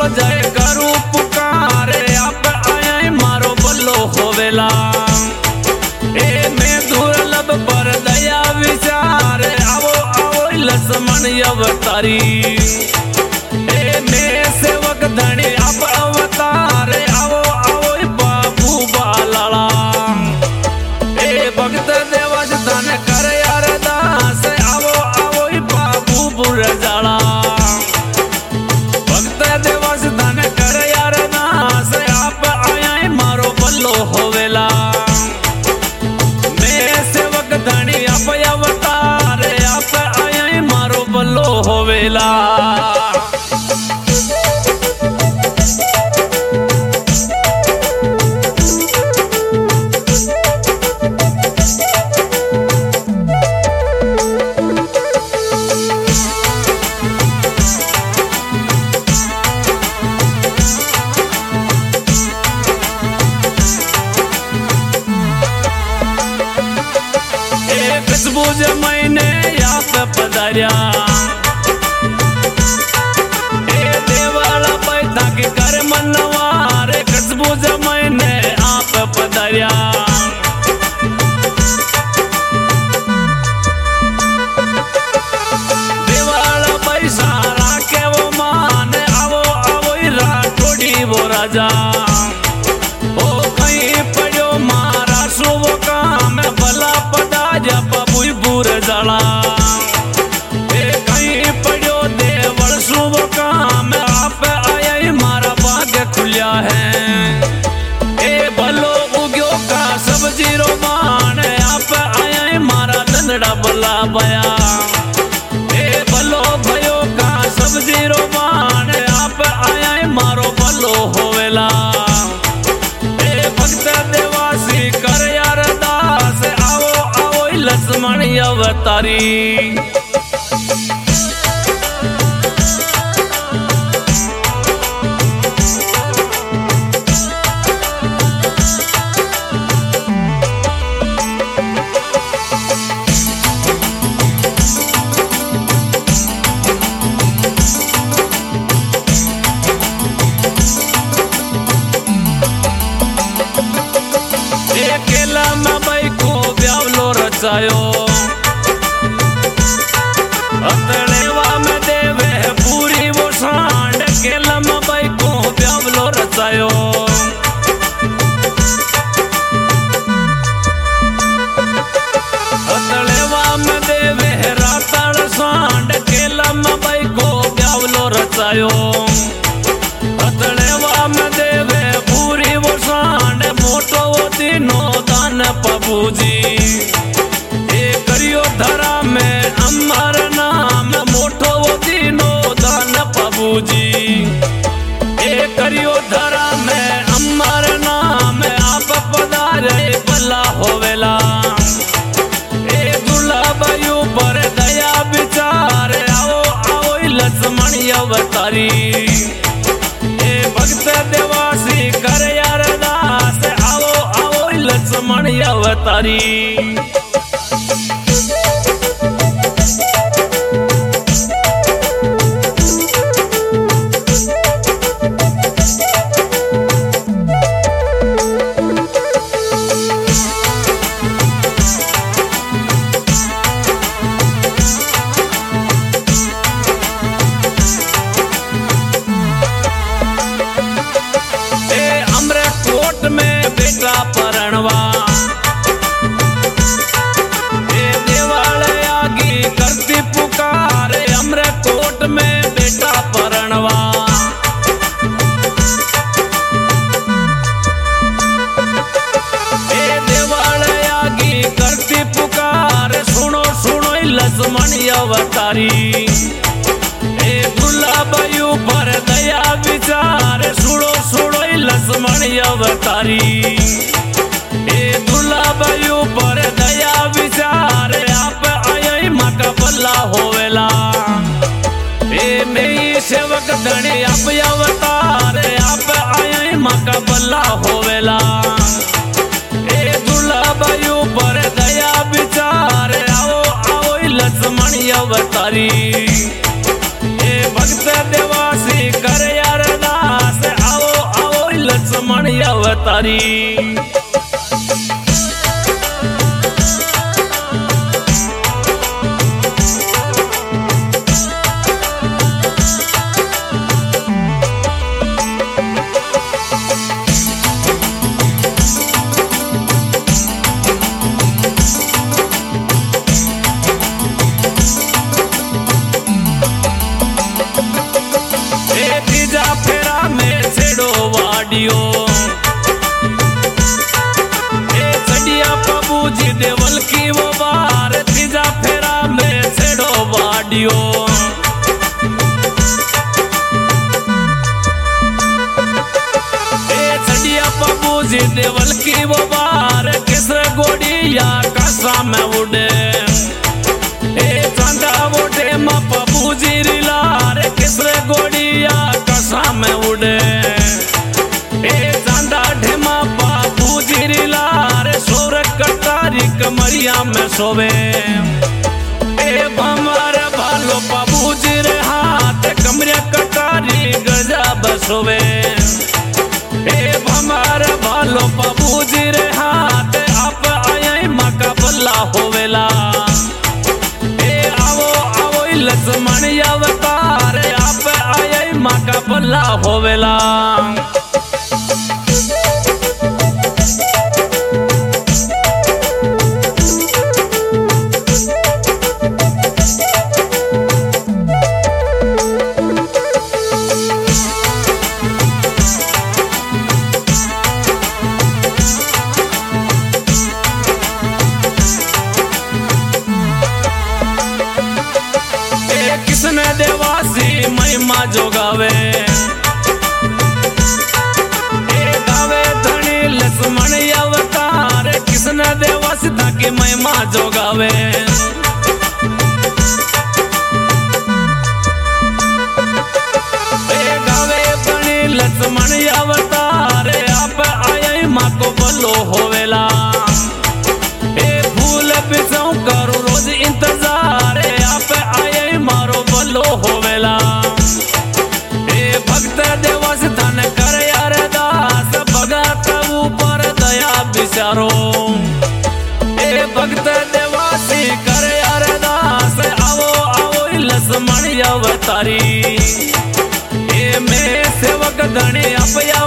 जय करूं पुकारे आप आया मारो बल्लो होवेला। ए मैं दुर्लभ पर दया विचार आवो आवो लक्ष्मण अवतारी। ए मैं सेवक धनी आप अवतार आवो आवो बाबू बालाला। ए भक्त देवज धन कर अरदास आवो आवो बाबू बुरजाला। भक्त देवज धन कर अरदास आप आया मारो बल्लो होवेला। धनी आप अवतार आप आया मारो बल्लो होवेला। बुझ मैंने आप पधारिया देवाला पैदा के कर मनवार कसबूज मैंने आप पधारिया। देवाला पैसा राखे वो मान आवो आवो राठोड़ी वो राजा। ओ कहीं पड़ो मारा शुभ काम भला पड़ा जब जाला। कहीं पड़ो देवल शुभ काम आप आया मारा भाग्य खुलिया है। ए भलो उग्यो का सब्जी रोमान आप आया मारा धंधड़ा बला बया। ए भलो भयो का सब्जी रोमान आप आया मारो भलो होवेला। ए भक्त देवासी कर अरदास आवो आवो लक्ष्मण अवतारी। केला में भाई को ब्यावलो रचायो अतलेवा में देवे पूरी वो सांड। केला में भाई को ब्यावलो रचायो अतलेवा में देवे राताड़ सांड। केला में भाई को ब्यावलो रचायो अतलेवा में देवे पूरी वो सांड। मोटो तीनो दान प्रभुजी ए करियो धरा में अमर नाम। मोटो तीनो दान प्रभुजी ए करियो धरा में अमर नाम। आप पधारे भला होवेला। ए दुर्लभ पर दया विचार आवो आवो लक्ष्मण अवतारी। ए भक्त देवासी कर अरदास आवो आवो लक्ष्मण अवतारी। कोट में बेटा परणवा देवाल आगी करती पुकार। अमर कोट में बेटा परणवा देवाल आगी करती पुकार। सुनो सुनो लक्ष्मण अवतारी। दुर्लभ पर दया विचार सुनो सुनो लक्ष्मण अवतारी। दुर्लभ पर दया विचार आप आया माका बल्ला होवेला। मैं सेवक धनी आप अवतार आप आया माका बल्ला होवेला। दुर्लभ पर दया विचार आओ आओ लक्ष्मण अवतारी। भक्त देवासी कर अरदास अवतारी। तीजा फेरा में छेड़ो वाडियो चढ़िया बाबूजी देवल की वो बार। तीजा फेरा में छेड़ो वाडियो चढ़िया बाबूजी देवल की वो बार। किस गोड़िया कसा में उड़े चांदा वोटे माँ बाबूजी रिलार। किस गोड़िया कसा में उड़े चांदा ढेमा बाबूजी रिलार। सोर कटारी कमरिया में सोवे हमारे भालो बाबूजी रे हाथ कमरिया कटारी गजा बसोवे। हमारे भालो बाबूजी रे हाथ आप आए माँ का बल्ला होवेला। लक्ष्मण अवतार आप आए माँ का बल्ला होवेला। किसने देवासी महिमा जोगावे गावे धनी लक्ष्मण अवतार। किसने देवासी था की महिमा जोगावे गावे धनी लक्ष्मण अवतार। आप आए माँ को बलो होवेला। फूल बिछाऊं करो रोज इंतजार। आप आए मारो बलो होवेला। भक्त देवस धन कर अरदास भगत ऊपर दया बिचारो। भक्त देवासी कर अरदास आवो आवो लक्ष्मण अवतारी। मैं सेवक धनी अपया